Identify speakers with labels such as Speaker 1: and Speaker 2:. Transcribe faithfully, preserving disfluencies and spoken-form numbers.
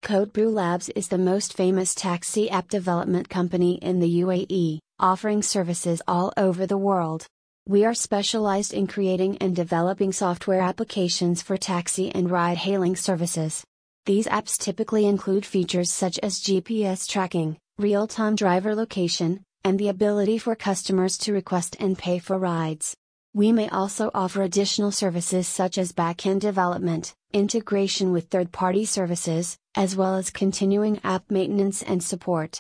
Speaker 1: CodeBrew Labs is the most famous taxi app development company in the U A E, offering services all over the world. We are specialized in creating and developing software applications for taxi and ride-hailing services. These apps typically include features such as G P S tracking, real-time driver location, and the ability for customers to request and pay for rides. We may also offer additional services such as back-end development, integration with third-party services, as well as continuing app maintenance and support.